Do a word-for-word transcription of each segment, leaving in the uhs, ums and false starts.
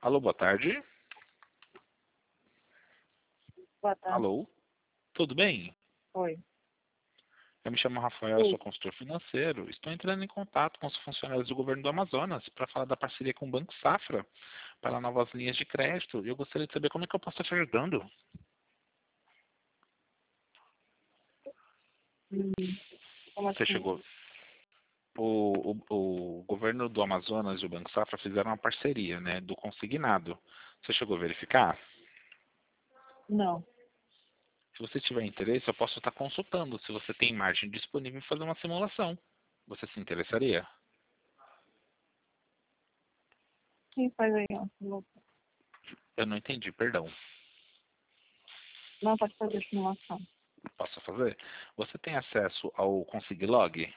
Alô, boa tarde. Boa tarde. Alô, tudo bem? Oi. Eu me chamo Rafael, Oi. sou consultor financeiro. Estou entrando em contato com os funcionários do governo do Amazonas para falar da parceria com o Banco Safra para novas linhas de crédito. E eu gostaria de saber como é que eu posso estar te ajudando. Hum, como Você assim? chegou. O, o, o governo do Amazonas e o Banco Safra fizeram uma parceria, né, do consignado. Você chegou a verificar? Não. Se você tiver interesse, eu posso estar consultando se você tem margem disponível em fazer uma simulação. Você se interessaria? Quem faz aí, ó? Eu não entendi, perdão. Não pode fazer simulação. Posso fazer? Você tem acesso ao Consiglog?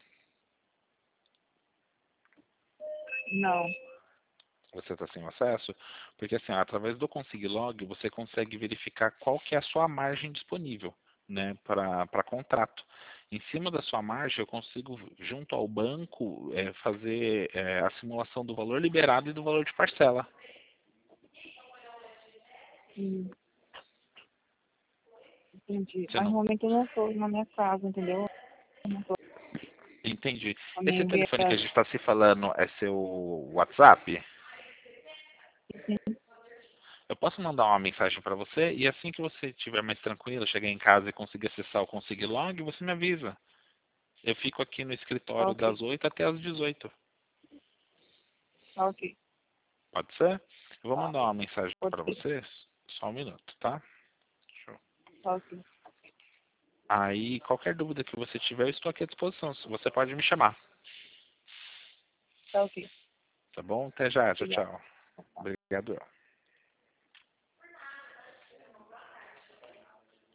Não. Você está sem acesso? Porque assim, através do Consiglog você consegue verificar qual que é a sua margem disponível, né, para contrato. Em cima da sua margem eu consigo, junto ao banco, é, fazer é, a simulação do valor liberado e do valor de parcela. Hum, entendi. Você Mas no não momento eu não estou na minha casa, entendeu? Eu não estou entendi. com a Esse minha telefone que a viagem. gente está se falando é seu WhatsApp? Eu posso mandar uma mensagem para você e assim que você estiver mais tranquilo, chegar em casa e conseguir acessar o Consiglog, você me avisa. Eu fico aqui no escritório Ok. das oito até as dezoito. Ok. Pode ser? Eu vou mandar uma mensagem Pode para ser. vocês. Só um minuto, tá? Deixa eu- Ok. Aí, qualquer dúvida que você tiver, eu estou aqui à disposição. Você pode me chamar. Tá ok. Tá bom? Até já. Tchau, Obrigada. tchau. Obrigado.